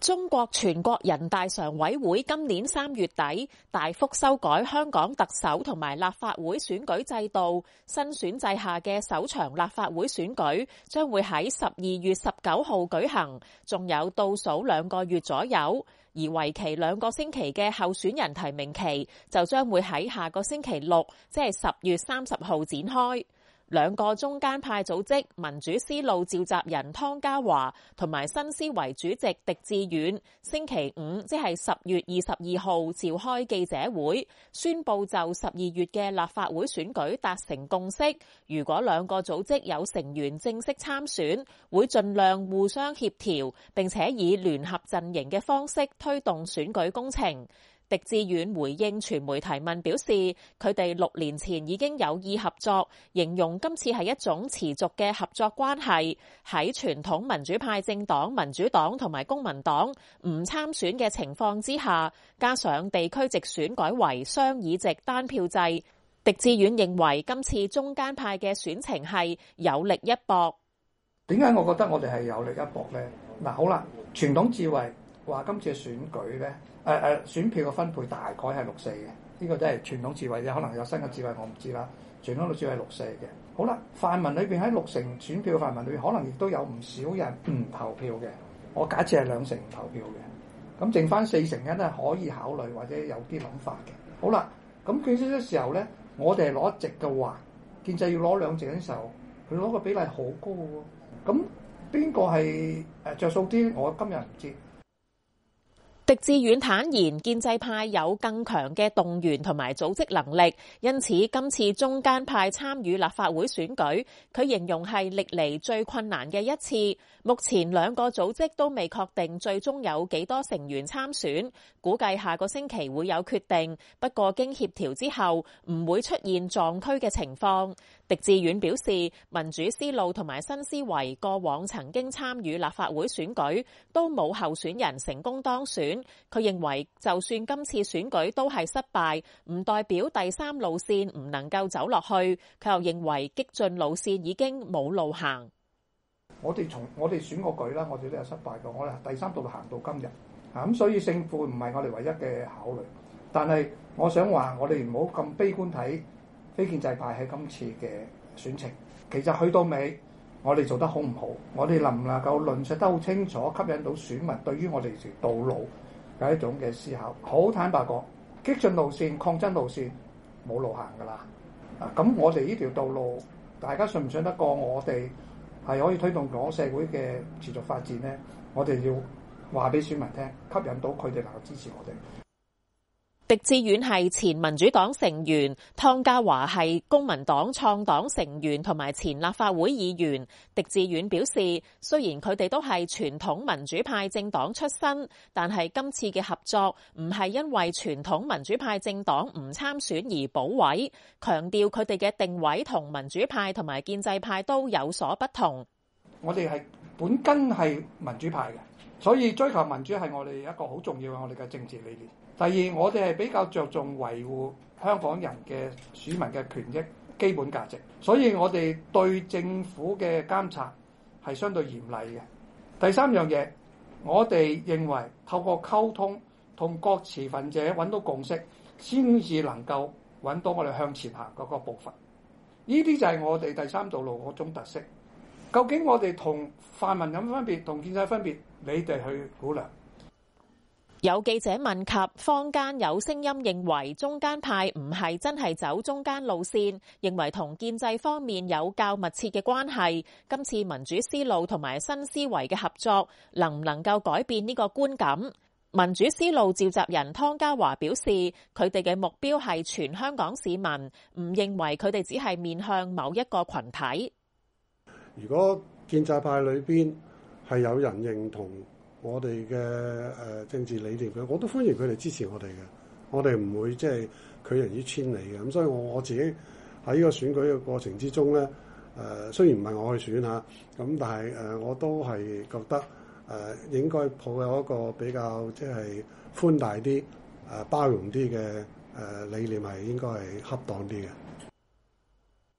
中國全國人大常委會今年3月底大幅修改香港特首同埋立法會選舉制度，新選制下嘅首場立法會選舉將會喺12月19號舉行，仲有倒數2個月左右，而為期2個星期嘅候選人提名期就將會喺下個星期六，即係10月30號展開。2個中間派組織民主思路召集人湯家驊同埋新思維主席狄志遠，星期五即係10月22號召開記者會，宣布就12月嘅立法會選舉達成共識。如果2個組織有成員正式參選，會盡量互相協調，並且以聯合陣營嘅方式推動選舉工程。狄志遠回應傳媒提問表示，佢哋6年前已經有意合作，形容今次係一種持續嘅合作關係。喺傳統民主派政黨民主黨同埋公民黨唔參選嘅情況之下，加上地區直選改為雙議席單票制，狄志遠認為今次中間派嘅選情係有力一搏。 點解我覺得我哋係有力一搏呢？嗱，好啦，傳統智慧話今次嘅選舉呢，選票嘅分配大概係6-4嘅，呢個都係傳統智慧啫，可能有新嘅智慧我唔知啦。傳統嘅智慧係6-4嘅。好啦，泛民裏邊喺6成選票嘅泛民裏邊，可能亦都有唔少人唔投票嘅。我假設係2成唔投票嘅，咁剩翻4成咧可以考慮或者有啲諗法嘅。好啦，咁佢呢個時候咧，我哋係攞1席嘅話，建制要攞2席嘅時候，佢攞個比例好高嘅喎。咁邊個係着數啲？我今日唔知。 狄志遠坦言，建制派有更強嘅動員同埋組織能力，因此今次中間派參與立法會選舉，佢形容係歷嚟最困難嘅一次。目前2個組織都未確定最終有幾多成員參選，估計下個星期會有決定。不過經協調之後，唔會出現撞區嘅情況。狄志遠表示，民主思路同埋新思維過往曾經參與立法會選舉，都冇候選人成功當選。佢認為，就算今次選舉都係失敗，唔代表第3路線唔能夠走落去。佢又認為激進路線已經冇路行。 我哋選過舉啦，我哋都有失敗過，我哋第3度行到今日咁，所以勝負唔係我哋唯一嘅考慮。但係我想話，我哋唔好咁悲觀睇非建制派喺今次嘅選情。其實去到尾，我哋做得好唔好，我哋能唔能夠論述得好清楚，吸引到選民對於我哋條道路有一種嘅思考。好坦白講，激進路線、抗爭路線冇路行㗎啦。咁我哋呢條道路，大家信唔信得過我哋係可以推動咗社會嘅持續發展呢？我哋要話俾選民聽，吸引到佢哋能夠支持我哋。 狄志遠係前民主黨成員，湯家驊係公民黨創黨成員同埋前立法會議員。狄志遠表示，雖然佢哋都係傳統民主派政黨出身，但係今次嘅合作唔係因為傳統民主派政黨唔參選而補位，強調佢哋嘅定位同民主派同埋建制派都有所不同。 我哋係本根係民主派嘅，所以追求民主係我哋一個好重要嘅我哋嘅政治理念。第二，我哋係比較着重維護香港人嘅選民嘅權益、基本價值，所以我哋對政府嘅監察係相對嚴厲嘅。第3樣嘢，我哋認為透過溝通同各持份者揾到共識，先至能夠揾到我哋向前行嗰個步伐。呢啲就係我哋第3道路嗰種特色。究竟我哋同泛民有咩分別，同建制分別？你哋去估量。 有記者問及坊間有聲音認為中間派唔係真係走中間路線，認為同建制方面有較密切嘅關係。今次民主思路同埋新思維嘅合作，能唔能夠改變呢個觀感？民主思路召集人湯家驊表示，佢哋嘅目標係全香港市民，唔認為佢哋只係面向某一個群體。 如果建制派裏邊係有人認同我哋嘅政治理念嘅，我都歡迎佢哋支持我哋嘅。我哋唔會即係拒人於千里嘅。咁所以我自己喺呢個選舉嘅過程之中咧，雖然唔係我去選嚇，咁但係我都係覺得應該抱有一個比較即係寬大啲、包容啲嘅理念係應該係恰當啲嘅。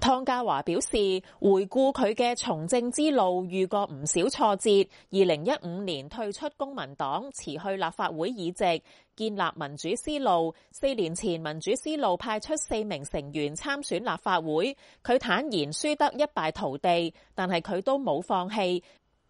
湯家驊表示，回顧佢嘅從政之路，遇過唔少挫折。2015年退出公民黨，辭去立法會議席，建立民主思路。4年前，民主思路派出4名成員參選立法會。佢坦言輸得一敗塗地，但係佢都冇放棄。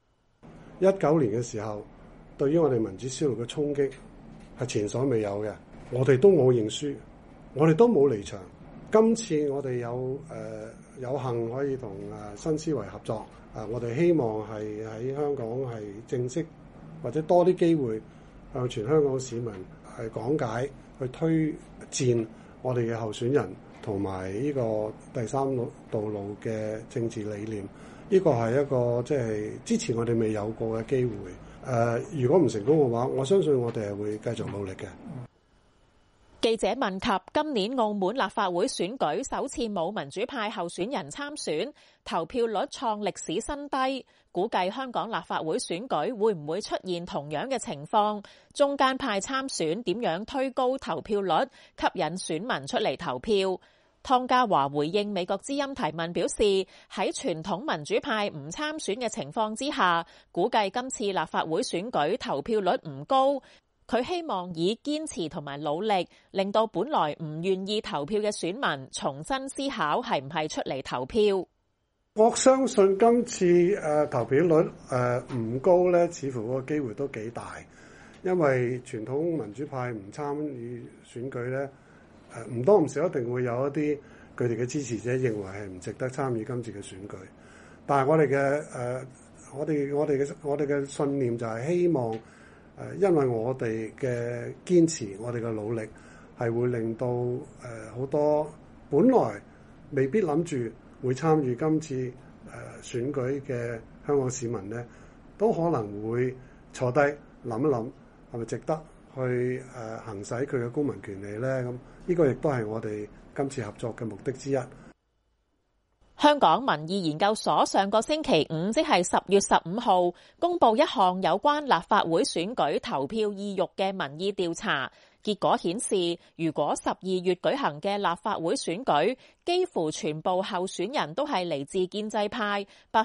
19年嘅時候，對於我哋民主思路嘅衝擊係前所未有嘅，我哋都冇認輸，我哋都冇離場。今次我哋有幸可以同新思維合作，我哋希望係喺香港係正式或者多啲機會向全香港市民係講解，去推薦我哋嘅候選人同埋呢個第三道路嘅政治理念。呢個係一個即係之前我哋未有過嘅機會。如果唔成功嘅話，我相信我哋係會繼續努力嘅。 記者問及今年澳門立法會選舉首次冇民主派候選人參選，投票率創歷史新低，估計香港立法會選舉會唔會出現同樣嘅情況？中間派參選點樣推高投票率，吸引選民出嚟投票？湯家驊回應美國之音提問表示，喺傳統民主派唔參選嘅情況之下，估計今次立法會選舉投票率唔高。佢希望以堅持同埋努力，令到本來唔願意投票嘅選民重新思考係唔係出嚟投票。 我相信今次投票率唔高咧，似乎個機會都幾大，因為傳統民主派唔參與選舉咧，唔多唔少一定會有一啲佢哋嘅支持者認為係唔值得參與今次嘅選舉。但係我哋嘅信念就係希望。因為我哋嘅堅持，我哋嘅努力係會令到好多本來未必諗住會參與今次選舉嘅香港市民咧，都可能會坐低諗一諗，係咪值得去行使佢嘅公民權利咧？咁呢個亦都係我哋今次合作嘅目的之一。 香港民意研究所上個星期五，即係10月15號，公布一項有關立法會選舉投票意欲嘅民意調查。結果顯示，如果12月舉行嘅立法會選舉，幾乎全部候選人都係嚟自建制派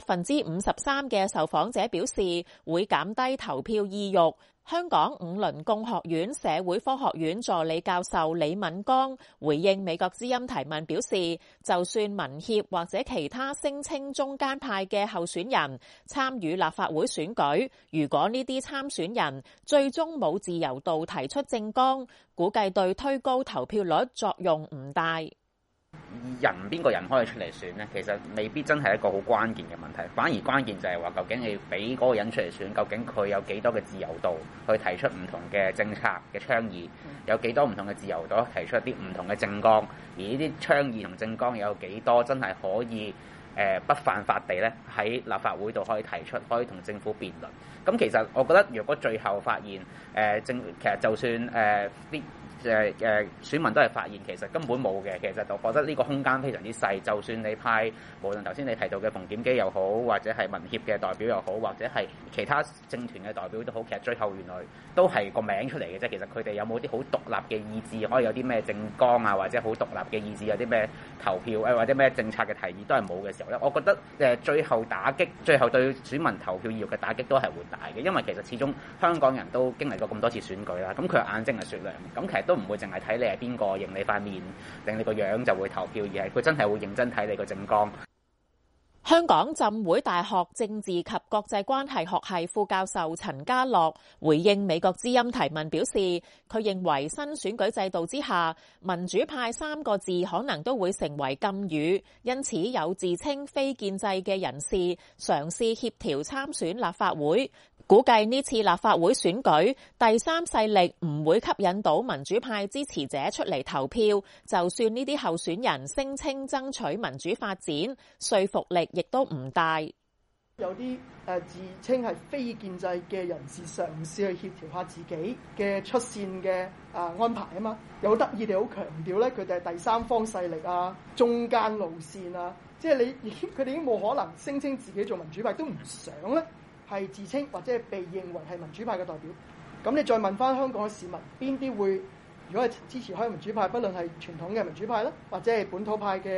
，53%嘅受訪者表示會減低投票意欲。香港五倫共學院社會科學院助理教授李敏剛回應美國之音提問表示，就算民協或者其他聲稱中間派嘅候選人參與立法會選舉，如果呢啲參選人最終冇自由度提出政綱，估計對推高投票率作用唔大。 邊個人可以出嚟選呢？其實未必真係一個好關鍵嘅問題，反而關鍵就係話究竟你俾嗰個人出嚟選，究竟佢有幾多嘅自由度去提出唔同嘅政策嘅倡議，有幾多唔同嘅自由度提出一啲唔同嘅政綱，而呢啲倡議同政綱有幾多真係可以不犯法地咧喺立法會度可以提出，可以同政府辯論。咁其實我覺得，如果最後發現其實就算選民都係發現其實根本冇嘅，其實就覺得呢個空間非常之細。就算你派無論頭先你提到嘅馮檢基又好，或者係民協嘅代表又好，或者係其他政團嘅代表都好，其實最後原來都係個名出嚟嘅啫。其實佢哋有冇啲好獨立嘅意志，可以有啲咩政綱啊，或者好獨立嘅意志，有啲咩投票或者咩政策嘅提議都係冇嘅時候咧，我覺得最後對選民投票意欲嘅打擊都係會大嘅，因為其實始終香港人都經歷過咁多次選舉啦，咁佢眼睛係雪亮，咁其實都唔會淨係睇你係邊個，認你塊面，令你個樣就會投票，而係佢真係會認真睇你個政綱。 香港浸會大學政治及國際關係學系副教授陳家樂回應美國之音提問表示，佢認為新選舉制度之下，民主派3個字可能都會成為禁語，因此有自稱非建制嘅人士嘗試協調參選立法會。估計呢次立法會選舉，第三勢力唔會吸引到民主派支持者出嚟投票，就算呢啲候選人聲稱爭取民主發展，說服力亦都唔大。 有啲自稱係非建制嘅人士嘗試去協調下自己嘅出線嘅安排啊嘛，有得意地好強調咧，佢哋係第三方勢力啊、中間路線啊，即係佢哋已經冇可能聲稱自己做民主派，都唔想咧係自稱或者係被認為係民主派嘅代表。咁你再問翻香港嘅市民，邊啲會如果係支持開民主派，不論係傳統嘅民主派啦，或者係本土派嘅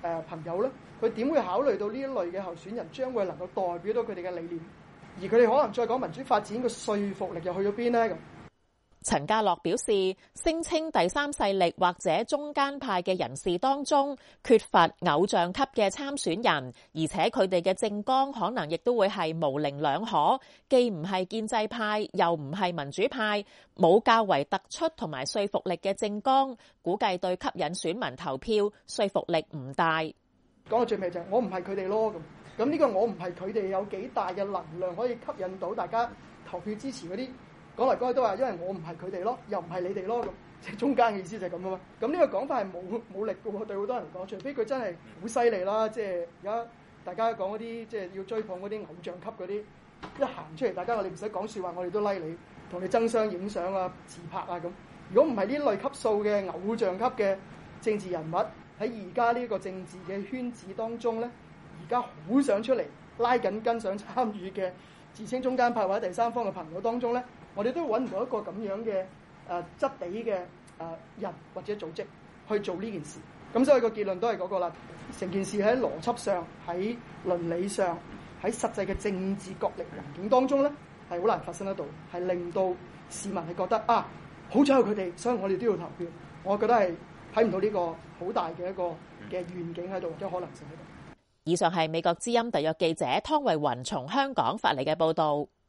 朋友咧，佢點會考慮到呢一類嘅候選人將會能夠代表到佢哋嘅理念，而佢哋可能再講民主發展嘅說服力又去咗邊呢？咁陳家樂表示，聲稱第三勢力或者中間派嘅人士當中缺乏偶像級嘅參選人，而且佢哋嘅政綱可能亦都會係模棱兩可，既唔係建制派，又唔係民主派，冇較為突出同埋說服力嘅政綱，估計對吸引選民投票說服力唔大。 講到最尾就係我唔係佢哋咯，咁呢個我唔係佢哋有幾大嘅能量可以吸引到大家投票支持嗰啲。講嚟講去都話，因為我唔係佢哋咯，又唔係你哋咯，咁即係中間嘅意思就係咁啊嘛。咁呢個講法係冇力嘅喎，對好多人嚟講，除非佢真係好犀利啦。即係而家大家講嗰啲即係要追捧嗰啲偶像級嗰啲，一行出嚟，大家我哋唔使講説話，我哋都拉你，同你爭相影相啊、自拍啊咁。如果唔係呢類級數嘅偶像級嘅政治人物喺而家呢個政治嘅圈子當中咧，而家好想出嚟拉緊跟想參與嘅自稱中間派或者第三方嘅朋友當中咧，我哋都揾唔到一個咁樣嘅質地嘅人或者組織去做呢件事。咁所以個結論都係嗰個啦。成件事喺邏輯上、喺倫理上、喺實際嘅政治角力環境當中咧，係好難發生得到，係令到市民係覺得啊，好彩有佢哋，所以我哋都要投票。我覺得係睇唔到呢個好大嘅一個嘅願景喺度，或者可能性喺度。 以上係美國之音特約記者湯慧雲從香港發嚟嘅報導。